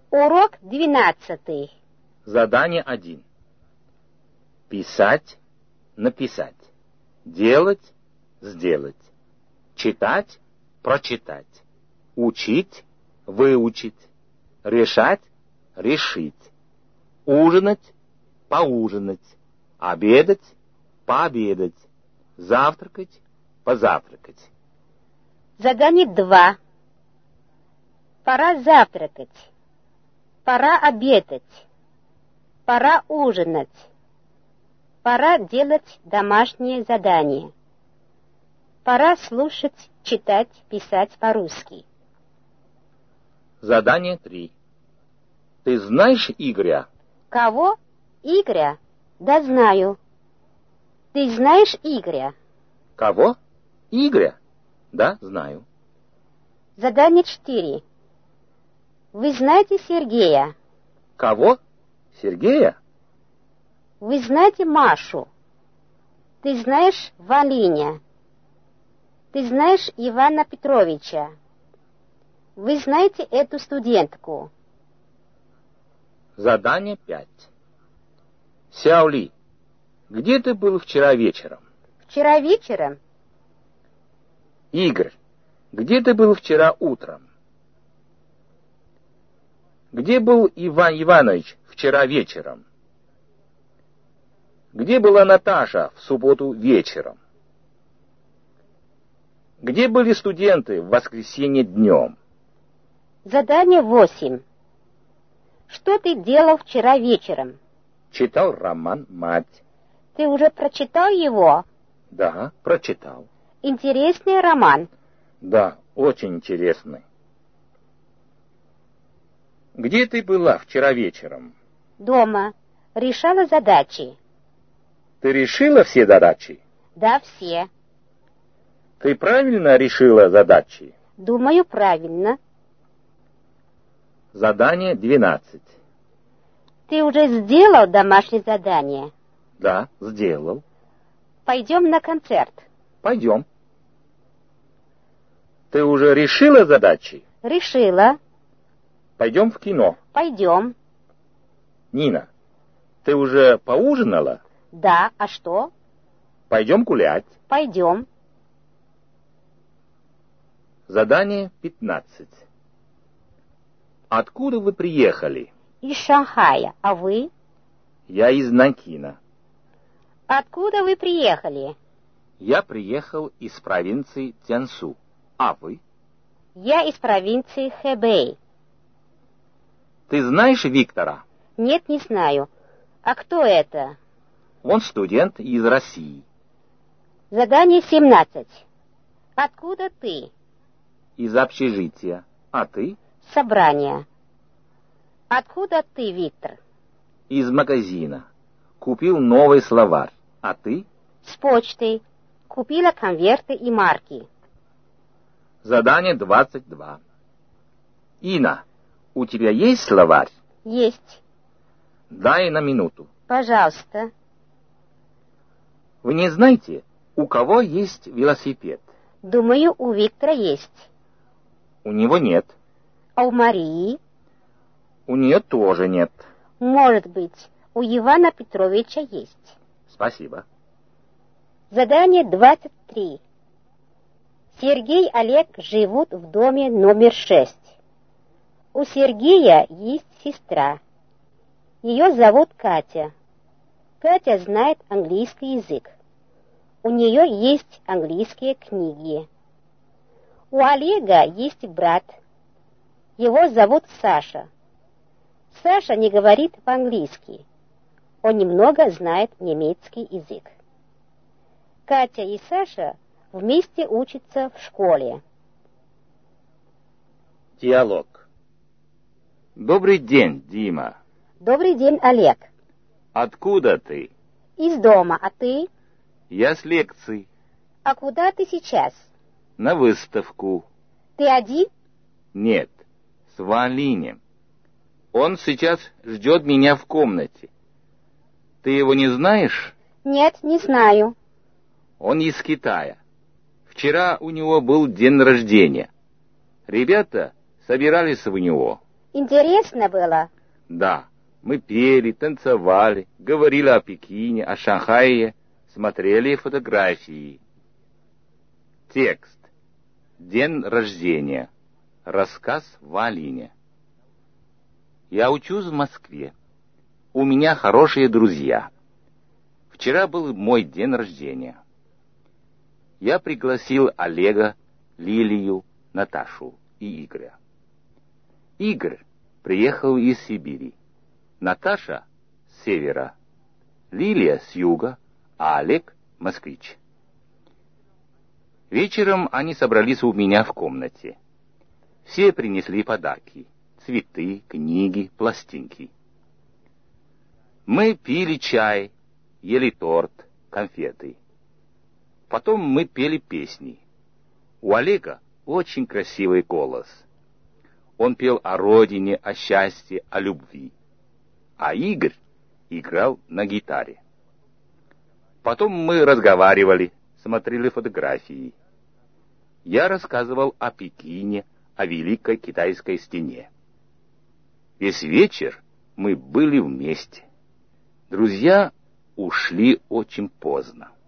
Урок 12. Задание 1. Писать, написать. Делать, сделать. Читать, прочитать. Учить, выучить. Решать, решить. Ужинать, поужинать. Обедать, пообедать. Завтракать, позавтракать. Задание 2. Пора завтракать. Пора обедать. Пора ужинать. Пора делать домашнее задание. Пора слушать, читать, писать по-русски. Задание 3. Ты знаешь Игоря? Кого? Игоря? Да знаю. Ты знаешь Игоря? Кого? Игоря? Да, знаю. Задание 4. Вы знаете Сергея? Кого? Сергея? Вы знаете Машу? Ты знаешь Валиня? Ты знаешь Ивана Петровича? Вы знаете эту студентку? Задание 5. Сяоли, где ты был вчера вечером? Вчера вечером? Игорь, где ты был вчера утром? Где был Иван Иванович вчера вечером? Где была Наташа в субботу вечером? Где были студенты в воскресенье днем? Задание 8. Что ты делал вчера вечером? Читал роман «Мать». Ты уже прочитал его? Да, прочитал. Интересный роман. Да, очень интересный. Где ты была вчера вечером? Дома. Решала задачи. Ты решила все задачи? Да, все. Ты правильно решила задачи? Думаю, правильно. Задание 12. Ты уже сделал домашнее задание? Да, сделал. Пойдем на концерт. Пойдем. Ты уже решила задачи? Решила. Пойдем в кино. Пойдем. Нина, ты уже поужинала? Да, а что? Пойдем гулять. Пойдем. Задание 15. Откуда вы приехали? Из Шанхая. А вы? Я из Нанкина. Откуда вы приехали? Я приехал из провинции Цзянсу. А вы? Я из провинции Хэбэй. Ты знаешь Виктора? Нет, не знаю. А кто это? Он студент из России. Задание 17. Откуда ты? Из общежития. А ты? Собрание. Откуда ты, Виктор? Из магазина. Купил новый словарь. А ты? С почтой. Купила конверты и марки. Задание 22. Ина, у тебя есть словарь? Есть. Дай на минуту. Пожалуйста. Вы не знаете, у кого есть велосипед? Думаю, у Виктора есть. У него нет. А у Марии? У нее тоже нет. Может быть, у Ивана Петровича есть. Спасибо. Задание 23. Сергей и Олег живут в доме номер 6. У Сергея есть сестра. Ее зовут Катя. Катя знает английский язык. У нее есть английские книги. У Олега есть брат. Его зовут Саша. Саша не говорит по-английски. Он немного знает немецкий язык. Катя и Саша вместе учатся в школе. Диалог. Добрый день, Дима. Добрый день, Олег. Откуда ты? Из дома, а ты? Я с лекций. А куда ты сейчас? На выставку. Ты один? Нет, с Валинем. Он сейчас ждет меня в комнате. Ты его не знаешь? Нет, не знаю. Он из Китая. Вчера у него был день рождения. Ребята собирались у него. Интересно было? Да, мы пели, танцевали, говорили о Пекине, о Шанхае, смотрели фотографии. Текст. День рождения. Рассказ в Алине. Я учусь в Москве. У меня хорошие друзья. Вчера был мой день рождения. Я пригласил Олега, Лилию, Наташу и Игоря. Игорь приехал из Сибири. Наташа с севера, Лилия с юга, а Олег — москвич. Вечером они собрались у меня в комнате. Все принесли подарки: цветы, книги, пластинки. Мы пили чай, ели торт, конфеты. Потом мы пели песни. У Олега очень красивый голос. Он пел о родине, о счастье, о любви. А Игорь играл на гитаре. Потом мы разговаривали, смотрели фотографии. Я рассказывал о Пекине, о Великой Китайской стене. Весь вечер мы были вместе. Друзья ушли очень поздно.